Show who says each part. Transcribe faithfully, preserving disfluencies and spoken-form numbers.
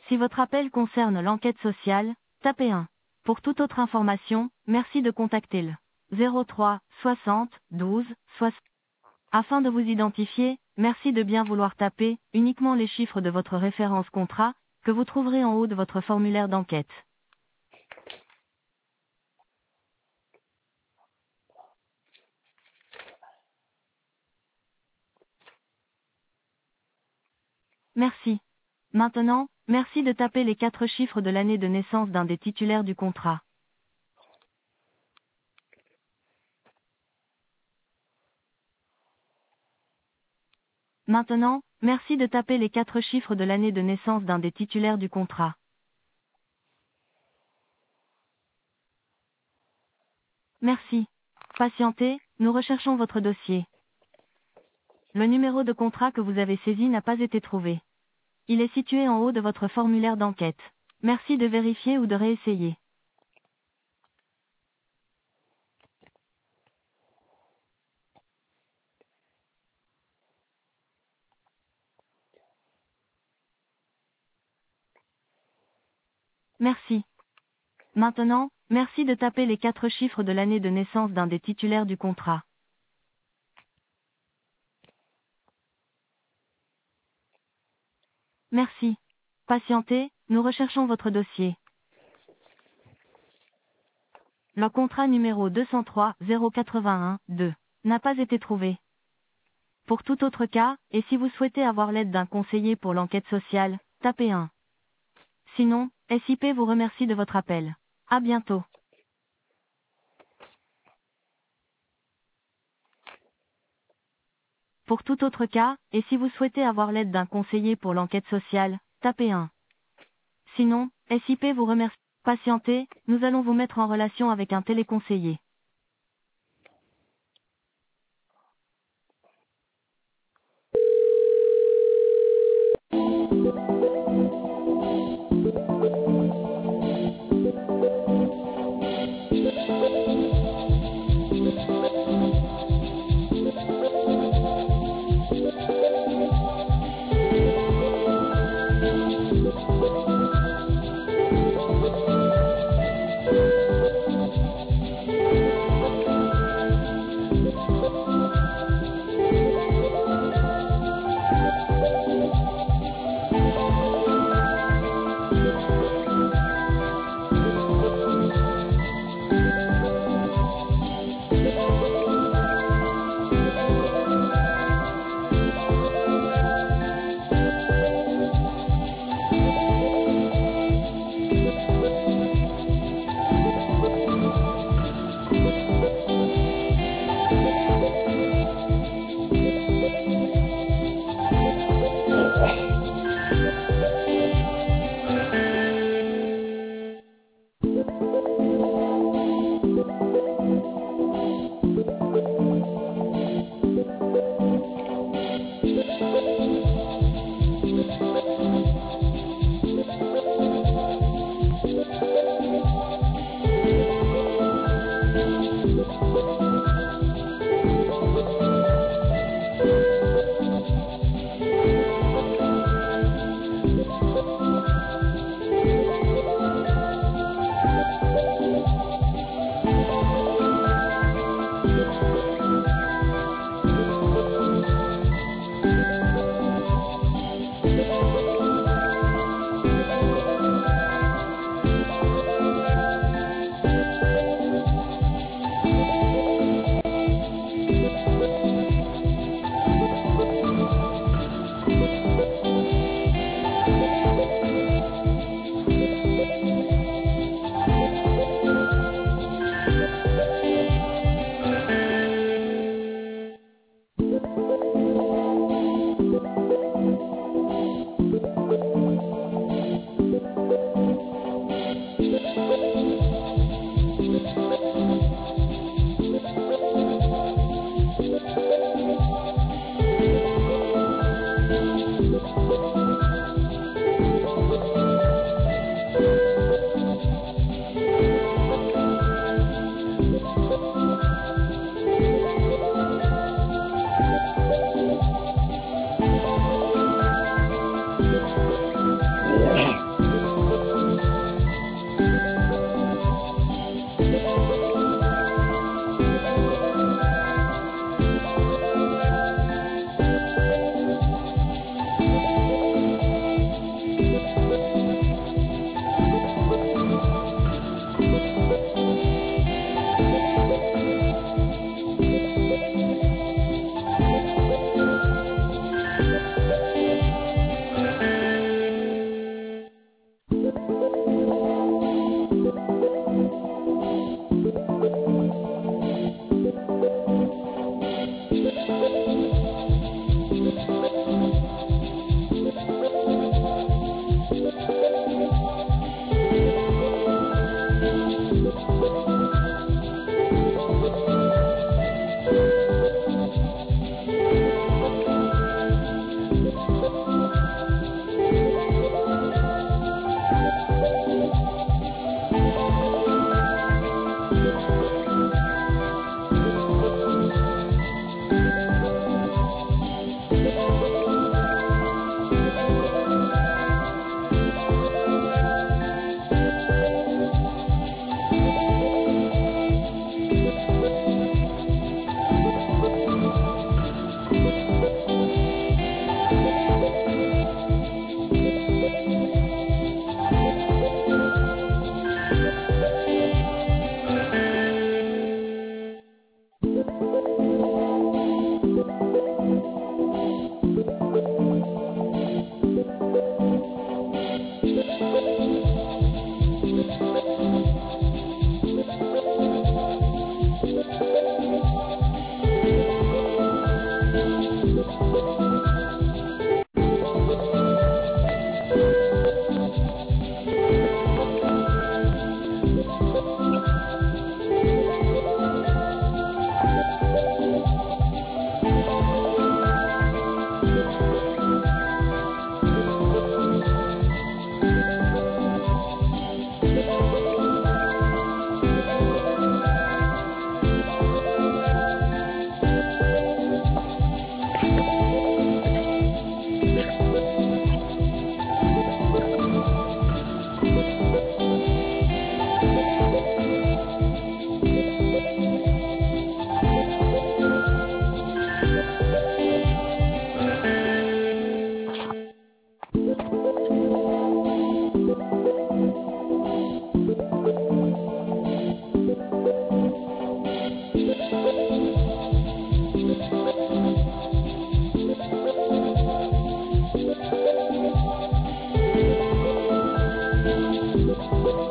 Speaker 1: Si votre appel concerne l'enquête sociale, tapez un. Pour toute autre information, merci de contacter le zéro trois soixante douze soixante. Afin de vous identifier, merci de bien vouloir taper uniquement les chiffres de votre référence contrat, que vous trouverez en haut de votre formulaire d'enquête. Merci. Maintenant, merci de taper les quatre chiffres de l'année de naissance d'un des titulaires du contrat. Maintenant, merci de taper les quatre chiffres de l'année de naissance d'un des titulaires du contrat. Merci. Patientez, nous recherchons votre dossier. Le numéro de contrat que vous avez saisi n'a pas été trouvé. Il est situé en haut de votre formulaire d'enquête. Merci de vérifier ou de réessayer. Merci. Maintenant, merci de taper les quatre chiffres de l'année de naissance d'un des titulaires du contrat. Merci. Patientez, nous recherchons votre dossier. Le contrat numéro deux cent trois zéro quatre-vingt-un deux n'a pas été trouvé. Pour tout autre cas, et si vous souhaitez avoir l'aide d'un conseiller pour l'enquête sociale, tapez un. Sinon, S I P vous remercie de votre appel. À bientôt. Pour tout autre cas, et si vous souhaitez avoir l'aide d'un conseiller pour l'enquête sociale, tapez un. Sinon, S I P vous remercie. Patientez, nous allons vous mettre en relation avec un téléconseiller.
Speaker 2: Thank you.